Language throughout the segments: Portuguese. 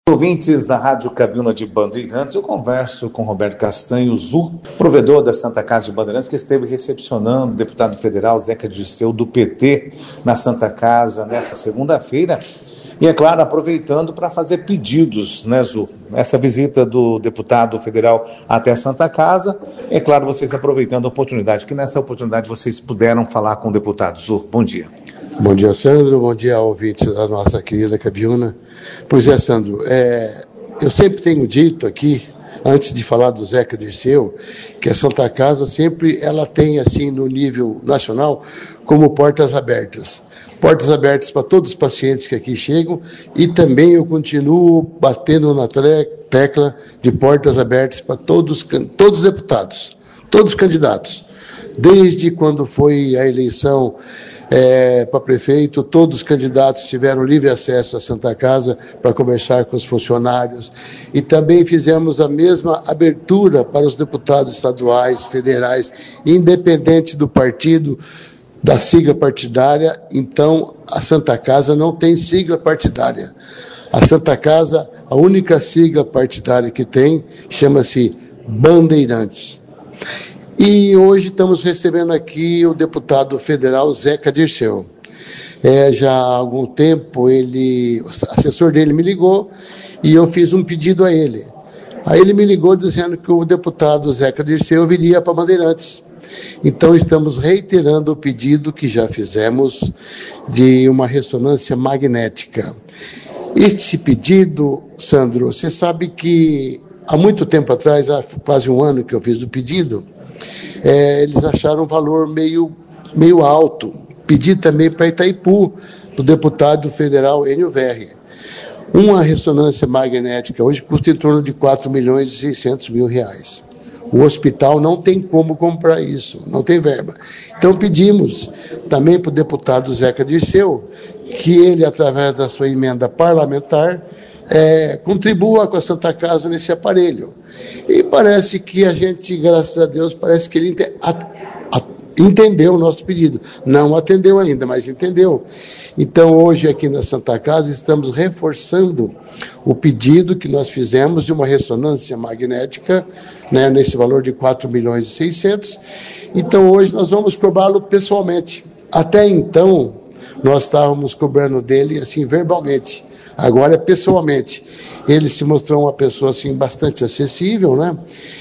Ouvintes da Rádio Cabina de Bandeirantes, eu converso com Roberto Castanho Zu, provedor da Santa Casa de Bandeirantes, que esteve recepcionando o deputado federal Zeca Dirceu, do PT, na Santa Casa nesta segunda-feira. E, é claro, aproveitando para fazer pedidos, né, Zu? Essa visita do deputado federal até a Santa Casa, é claro, vocês aproveitando a oportunidade, que nessa oportunidade vocês puderam falar com o deputado. Zu, bom dia. Bom dia, Sandro. Bom dia, ouvintes da nossa querida Cabiuna. Pois é, Sandro, eu sempre tenho dito aqui, antes de falar do Zeca Dirceu, que a Santa Casa sempre ela tem, assim, no nível nacional, como portas abertas. Portas abertas para todos os pacientes que aqui chegam, e também eu continuo batendo na tecla de portas abertas para todos os deputados, todos os candidatos. Desde quando foi a eleição para prefeito, todos os candidatos tiveram livre acesso à Santa Casa para conversar com os funcionários, e também fizemos a mesma abertura para os deputados estaduais, federais, independente do partido, da sigla partidária. Então a Santa Casa não tem sigla partidária. A Santa Casa, a única sigla partidária que tem, chama-se Bandeirantes. E hoje estamos recebendo aqui o deputado federal Zeca Dirceu. Já há algum tempo, o assessor dele me ligou e eu fiz um pedido a ele. Aí ele me ligou dizendo que o deputado Zeca Dirceu viria para Bandeirantes. Então estamos reiterando o pedido que já fizemos de uma ressonância magnética. Este pedido, Sandro, você sabe que há muito tempo atrás, há quase um ano que eu fiz o pedido, eles acharam um valor meio alto. Pedi também para Itaipu, do deputado federal Enio Verri. Uma ressonância magnética hoje custa em torno de R$4.600.000. O hospital não tem como comprar isso, não tem verba. Então pedimos também para o deputado Zeca Dirceu que ele, através da sua emenda parlamentar, contribua com a Santa Casa nesse aparelho. E parece que a gente, graças a Deus, parece que ele entendeu o nosso pedido. Não atendeu ainda, mas entendeu. Então, hoje aqui na Santa Casa, estamos reforçando o pedido que nós fizemos de uma ressonância magnética, né, nesse valor de R$4.600.000. Então, hoje nós vamos cobrá-lo pessoalmente. Até então, nós estávamos cobrando dele, assim, verbalmente. Agora é pessoalmente. Ele se mostrou uma pessoa, assim, bastante acessível, né?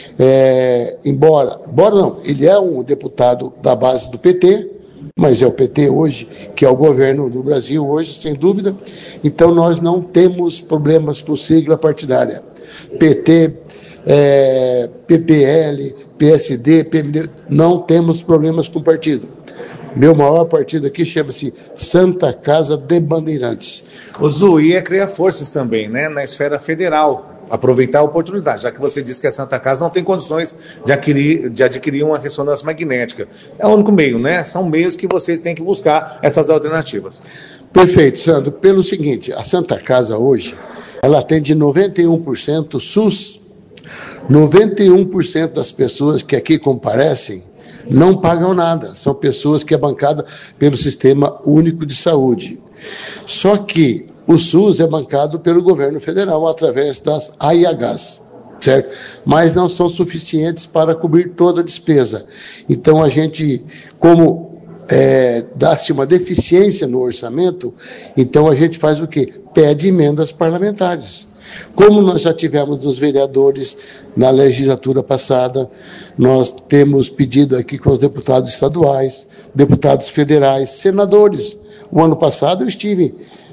Embora não, ele é um deputado da base do PT, mas é o PT hoje, que é o governo do Brasil hoje, sem dúvida. Então nós não temos problemas com sigla partidária. PT, PPL, PSD, PMD, não temos problemas com partido. Meu maior partido aqui chama-se Santa Casa de Bandeirantes. O Zu, ia criar forças também, né, na esfera federal, aproveitar a oportunidade, já que você disse que a Santa Casa não tem condições de adquirir uma ressonância magnética. É o único meio, né? São meios que vocês têm que buscar essas alternativas. Perfeito, Sandro. Pelo seguinte, a Santa Casa hoje, ela atende 91% SUS. 91% das pessoas que aqui comparecem não pagam nada. São pessoas que é bancada pelo Sistema Único de Saúde. Só que o SUS é bancado pelo governo federal através das AIHs, certo? Mas não são suficientes para cobrir toda a despesa. Então a gente, como dá-se uma deficiência no orçamento, então a gente faz o quê? Pede emendas parlamentares. Como nós já tivemos dos vereadores na legislatura passada, nós temos pedido aqui com os deputados estaduais, deputados federais, senadores. O ano passado eu estive,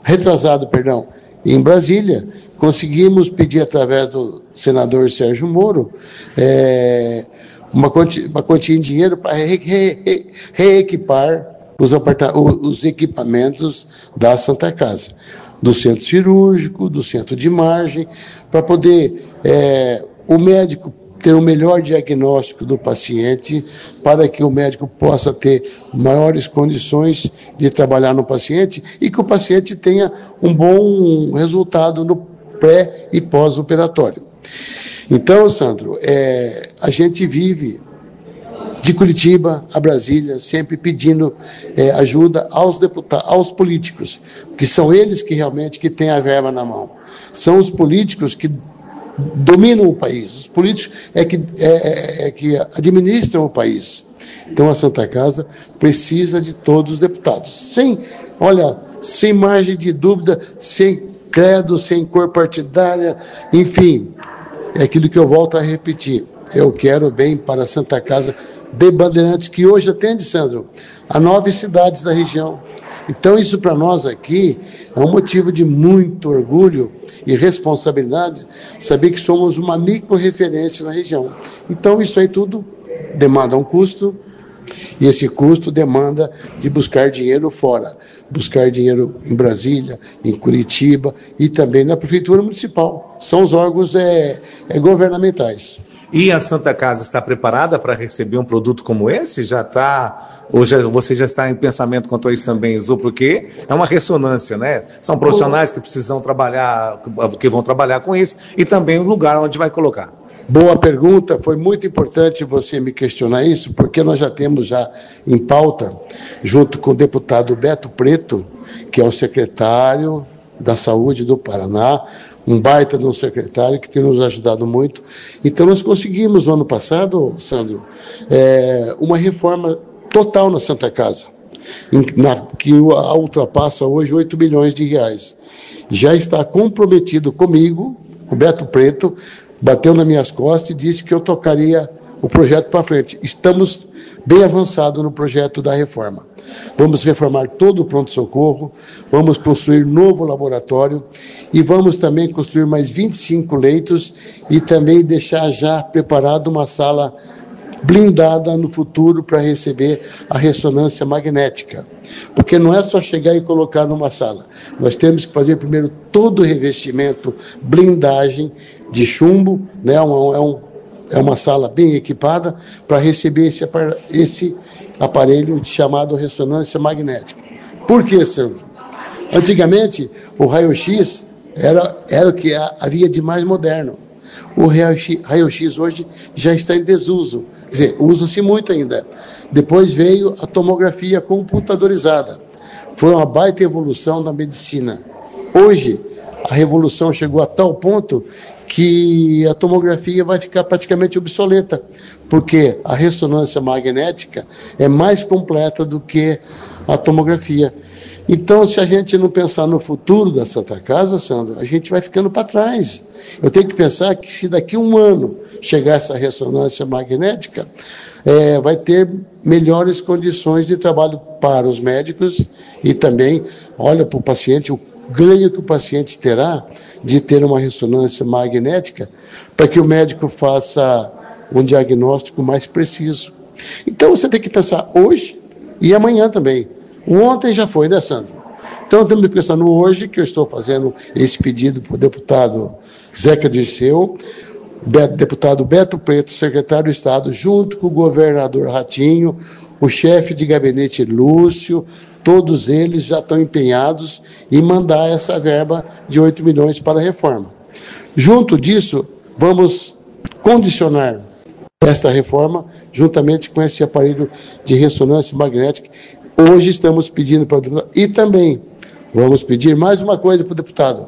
em Brasília, conseguimos pedir através do senador Sérgio Moro uma quantia em dinheiro para reequipar os equipamentos da Santa Casa, do centro cirúrgico, do centro de imagem, para poder o médico ter o melhor diagnóstico do paciente, para que o médico possa ter maiores condições de trabalhar no paciente e que o paciente tenha um bom resultado no pré e pós-operatório. Então, Sandro, a gente vive de Curitiba a Brasília, sempre pedindo ajuda aos deputados, aos políticos, que são eles que realmente que têm a verba na mão. São os políticos que dominam o país, os políticos que administram o país. Então a Santa Casa precisa de todos os deputados, sem margem de dúvida, sem credo, sem cor partidária, enfim, é aquilo que eu volto a repetir. Eu quero bem para a Santa Casa de Bandeirantes, que hoje atende, Sandro, a 9 cidades da região. Então, isso para nós aqui é um motivo de muito orgulho e responsabilidade, saber que somos uma micro-referência na região. Então, isso aí tudo demanda um custo, e esse custo demanda de buscar dinheiro fora, buscar dinheiro em Brasília, em Curitiba e também na Prefeitura Municipal. São os órgãos governamentais. E a Santa Casa está preparada para receber um produto como esse? Já está, ou você já está em pensamento quanto a isso também, Zu? Porque é uma ressonância, né? São profissionais que precisam trabalhar, que vão trabalhar com isso, e também o lugar onde vai colocar. Boa pergunta, foi muito importante você me questionar isso, porque nós já temos em pauta, junto com o deputado Beto Preto, que é o secretário da Saúde do Paraná, um baita de um secretário que tem nos ajudado muito. Então nós conseguimos, no ano passado, Sandro, uma reforma total na Santa Casa, que ultrapassa hoje 8 bilhões de reais. Já está comprometido comigo, o Beto Preto, bateu nas minhas costas e disse que eu tocaria o projeto para frente. Estamos bem avançados no projeto da reforma. Vamos reformar todo o pronto-socorro, vamos construir novo laboratório e vamos também construir mais 25 leitos e também deixar já preparada uma sala blindada no futuro para receber a ressonância magnética. Porque não é só chegar e colocar numa sala. Nós temos que fazer primeiro todo o revestimento, blindagem de chumbo, né? É uma sala bem equipada para receber esse aparelho chamado ressonância magnética. Por que, Sandro? Antigamente, o raio-x era o que havia de mais moderno. O raio-x hoje já está em desuso, quer dizer, usa-se muito ainda. Depois veio a tomografia computadorizada. Foi uma baita evolução na medicina. Hoje, a revolução chegou a tal ponto que a tomografia vai ficar praticamente obsoleta, porque a ressonância magnética é mais completa do que a tomografia. Então, se a gente não pensar no futuro da Santa Casa, Sandro, a gente vai ficando para trás. Eu tenho que pensar que se daqui a um ano chegar essa ressonância magnética, vai ter melhores condições de trabalho para os médicos e também, olha, para o paciente, o ganho que o paciente terá de ter uma ressonância magnética para que o médico faça um diagnóstico mais preciso. Então, você tem que pensar hoje e amanhã também. O ontem já foi, né, Sandro? Então, temos que pensar no hoje, que eu estou fazendo esse pedido para o deputado Zeca Dirceu, deputado Beto Preto, secretário do Estado, junto com o governador Ratinho, o chefe de gabinete Lúcio, todos eles já estão empenhados em mandar essa verba de 8 milhões para a reforma. Junto disso, vamos condicionar esta reforma juntamente com esse aparelho de ressonância magnética. Hoje estamos pedindo para o deputado, e também vamos pedir mais uma coisa para o deputado,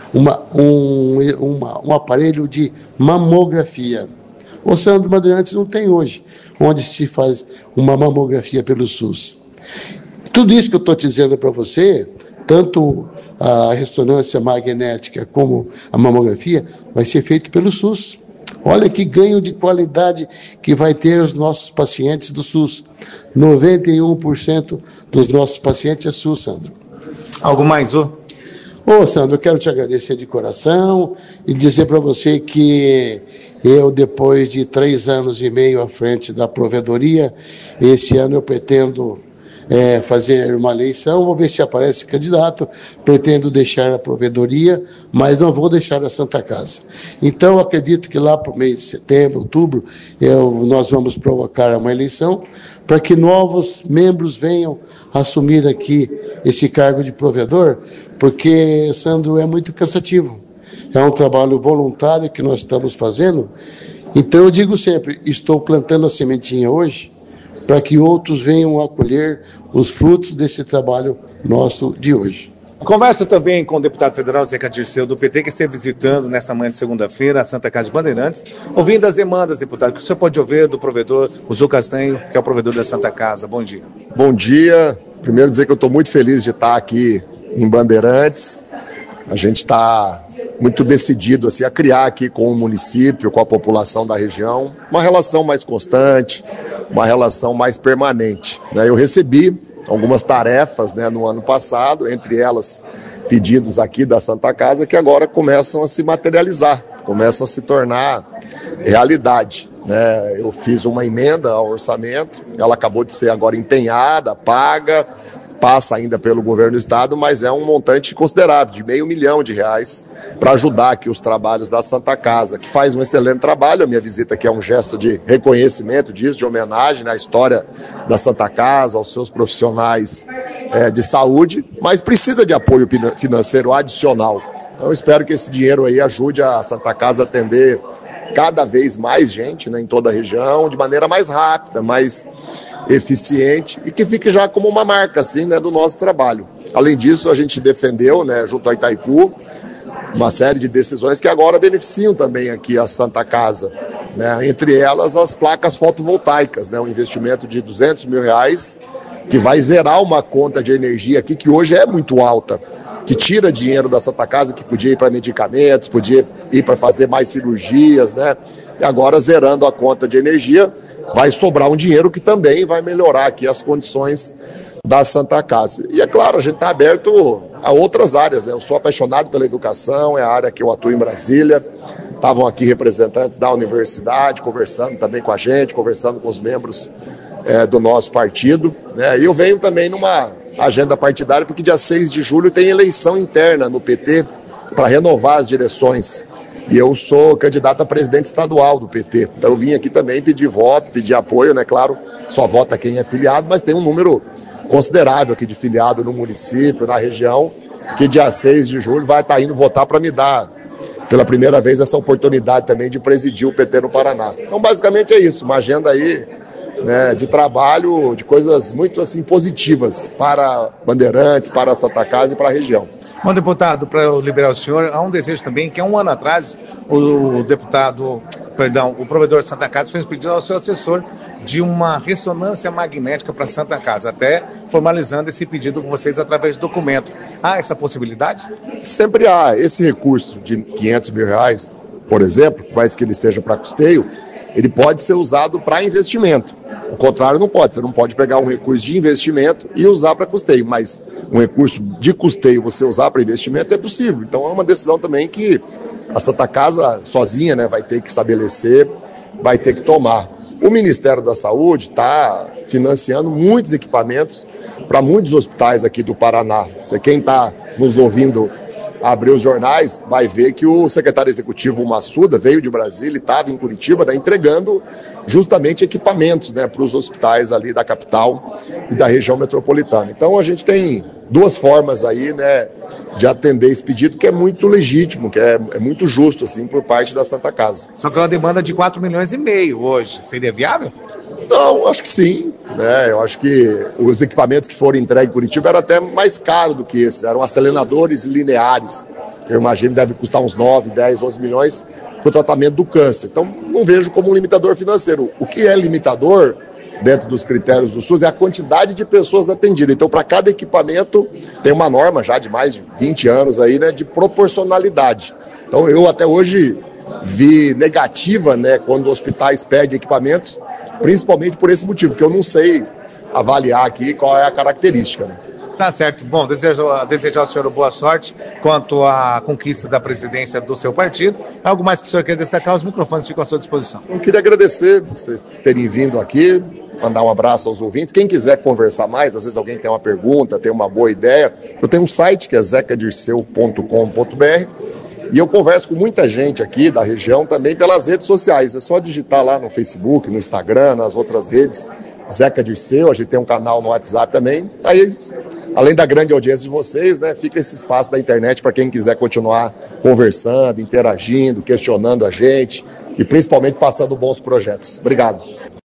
um aparelho de mamografia. O Sandro Bandeirantes não tem hoje, onde se faz uma mamografia pelo SUS. Tudo isso que eu estou te dizendo para você, tanto a ressonância magnética como a mamografia, vai ser feito pelo SUS. Olha que ganho de qualidade que vai ter os nossos pacientes do SUS. 91% dos nossos pacientes é SUS, Sandro. Algo mais, Ô? Sandro, eu quero te agradecer de coração e dizer para você que eu, depois de 3 anos e meio à frente da provedoria, esse ano eu pretendo fazer uma eleição, vou ver se aparece candidato, pretendo deixar a provedoria, mas não vou deixar a Santa Casa. Então, acredito que lá para o mês de setembro, outubro, nós vamos provocar uma eleição para que novos membros venham assumir aqui esse cargo de provedor, porque, Sandro, é muito cansativo. É um trabalho voluntário que nós estamos fazendo. Então, eu digo sempre, estou plantando a sementinha hoje, para que outros venham a colher os frutos desse trabalho nosso de hoje. Converso também com o deputado federal Zeca Dirceu, do PT, que esteve visitando nesta manhã de segunda-feira a Santa Casa de Bandeirantes, ouvindo as demandas, deputado, que o senhor pode ouvir do provedor, o Zu Castanho, que é o provedor da Santa Casa. Bom dia. Bom dia. Primeiro dizer que eu estou muito feliz de estar aqui em Bandeirantes. A gente está muito decidido assim, a criar aqui com o município, com a população da região, uma relação mais constante, uma relação mais permanente. Eu recebi algumas tarefas no ano passado, entre elas pedidos aqui da Santa Casa, que agora começam a se materializar, começam a se tornar realidade. Eu fiz uma emenda ao orçamento, ela acabou de ser agora empenhada, paga, passa ainda pelo governo do estado, mas é um montante considerável, de R$500 mil para ajudar aqui os trabalhos da Santa Casa, que faz um excelente trabalho. A minha visita aqui é um gesto de reconhecimento disso, de homenagem à história da Santa Casa, aos seus profissionais de saúde, mas precisa de apoio financeiro adicional. Então eu espero que esse dinheiro aí ajude a Santa Casa a atender cada vez mais gente em toda a região, de maneira mais rápida, mais eficiente, e que fique já como uma marca assim, do nosso trabalho. Além disso, a gente defendeu, junto a Itaipu, uma série de decisões que agora beneficiam também aqui a Santa Casa, entre elas as placas fotovoltaicas, um investimento de R$200 mil, que vai zerar uma conta de energia aqui que hoje é muito alta, que tira dinheiro da Santa Casa, que podia ir para medicamentos, podia ir para fazer mais cirurgias, e agora zerando a conta de energia, vai sobrar um dinheiro que também vai melhorar aqui as condições da Santa Casa. E é claro, a gente está aberto a outras áreas, Eu sou apaixonado pela educação, é a área que eu atuo em Brasília. Estavam aqui representantes da universidade, conversando também com a gente, conversando com os membros do nosso partido. E eu venho também numa agenda partidária, porque dia 6 de julho tem eleição interna no PT para renovar as direções. E eu sou candidato a presidente estadual do PT. Então eu vim aqui também pedir voto, pedir apoio, Claro, só vota quem é filiado, mas tem um número considerável aqui de filiado no município, na região, que dia 6 de julho vai estar indo votar para me dar, pela primeira vez, essa oportunidade também de presidir o PT no Paraná. Então basicamente é isso, uma agenda aí de trabalho, de coisas muito assim positivas para Bandeirantes, para a Santa Casa e para a região. Bom, deputado, para eu liberar o senhor, há um desejo também, que há um ano atrás, o provedor Santa Casa fez um pedido ao seu assessor de uma ressonância magnética para Santa Casa, até formalizando esse pedido com vocês através de documento. Há essa possibilidade? Sempre há. Esse recurso de R$500 mil, por exemplo, por mais que ele seja para custeio, ele pode ser usado para investimento. O contrário não pode. Você não pode pegar um recurso de investimento e usar para custeio, mas um recurso de custeio você usar para investimento é possível. Então é uma decisão também que a Santa Casa sozinha vai ter que estabelecer, vai ter que tomar. O Ministério da Saúde está financiando muitos equipamentos para muitos hospitais aqui do Paraná. Quem está nos ouvindo abrir os jornais, vai ver que o secretário executivo Massuda veio de Brasília e estava em Curitiba, entregando justamente equipamentos para os hospitais ali da capital e da região metropolitana. Então a gente tem duas formas aí de atender esse pedido, que é muito legítimo, que é muito justo assim por parte da Santa Casa. Só que é uma demanda de R$4,5 milhões hoje. Seria viável? Não, acho que sim. Eu acho que os equipamentos que foram entregues em Curitiba eram até mais caros do que esses. Eram aceleradores lineares. Eu imagino que deve custar uns 9, 10, 11 milhões para o tratamento do câncer. Então, não vejo como um limitador financeiro. O que é limitador, dentro dos critérios do SUS, é a quantidade de pessoas atendidas. Então, para cada equipamento, tem uma norma já de mais de 20 anos aí, de proporcionalidade. Então, eu até hoje vi negativa, quando hospitais pedem equipamentos, principalmente por esse motivo, que eu não sei avaliar aqui qual é a característica. Tá certo. Bom, desejar ao senhor boa sorte quanto à conquista da presidência do seu partido. Algo mais que o senhor quer destacar? Os microfones ficam à sua disposição. Eu queria agradecer vocês terem vindo aqui, mandar um abraço aos ouvintes. Quem quiser conversar mais, às vezes alguém tem uma pergunta, tem uma boa ideia, eu tenho um site que é zecadirceu.com.br. E eu converso com muita gente aqui da região também pelas redes sociais. É só digitar lá no Facebook, no Instagram, nas outras redes, Zeca Dirceu. A gente tem um canal no WhatsApp também. Aí, além da grande audiência de vocês, fica esse espaço da internet para quem quiser continuar conversando, interagindo, questionando a gente e principalmente passando bons projetos. Obrigado.